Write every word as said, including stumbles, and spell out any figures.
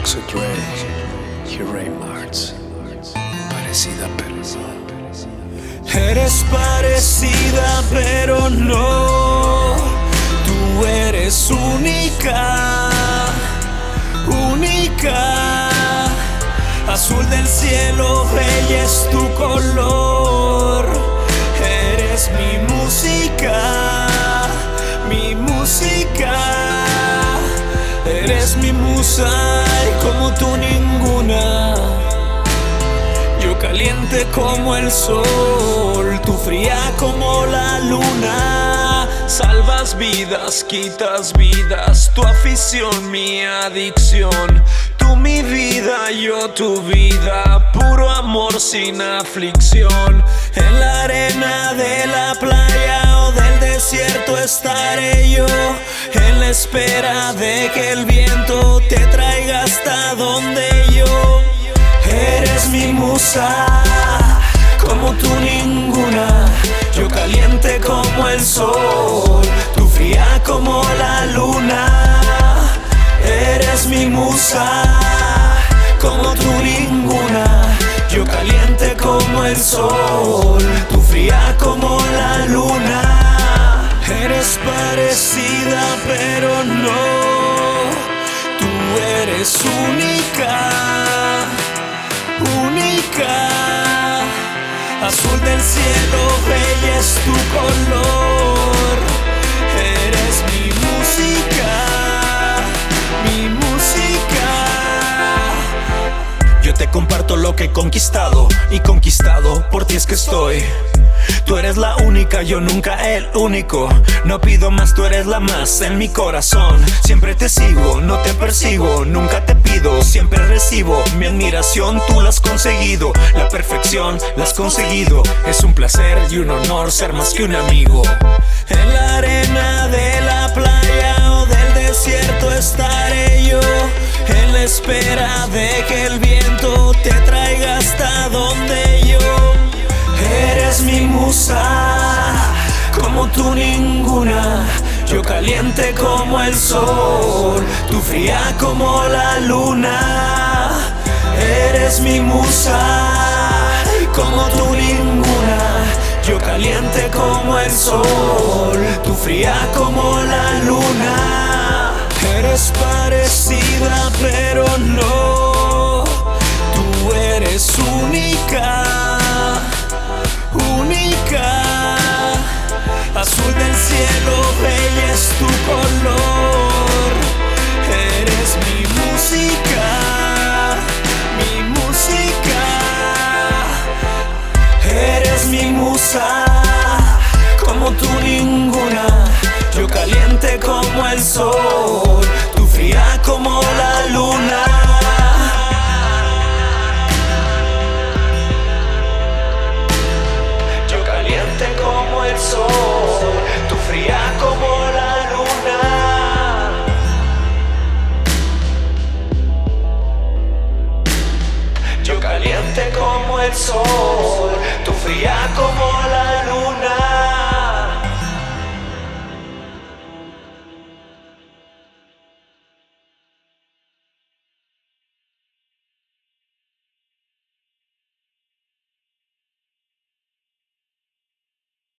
doctor Dre y Ray Martz. Parecida pero no. Eres parecida pero no. Tú eres única, única. Azul del cielo, ella es tu color. Eres mi música, mi música. Eres mi musa y como tú ninguna. Yo caliente como el sol, tú fría como la luna. Salvas vidas, quitas vidas, tu afición, mi adicción. Tú mi vida, yo tu vida, puro amor sin aflicción. En la arena de la playa o del desierto estaré yo, en la espera de que el viento te traiga hasta donde yo. Eres mi musa, como tú ninguna. Yo caliente como el sol, tú fría como la luna. Eres mi musa, como tú ninguna. Yo caliente como el sol, tú fría como la luna. Eres parecida pero no. Tú eres única, única. Azul del cielo, ella es tu color. Eres mi música, mi música. Yo te comparto lo que he conquistado y conquistado por ti es que estoy. Tú eres la única, yo nunca el único. No pido más, tú eres la más en mi corazón. Siempre te sigo, no te persigo, nunca te pido, siempre recibo mi admiración, tú la has conseguido. La perfección la has conseguido. Es un placer y un honor ser más que un amigo. En la arena de la playa o del desierto estaré yo, en la espera de que el viento te traiga hasta donde yo. Eres mi musa, como tú ninguna. Yo caliente como el sol, tú fría como la luna. Eres mi musa, como tú ninguna. Yo caliente como el sol, tú fría como la luna. Eres parecida pero no. Tú eres única, única. Azul del cielo, ella es tu color. Eres mi música, mi música. Eres mi musa, como tú ninguna. Yo caliente como el sol.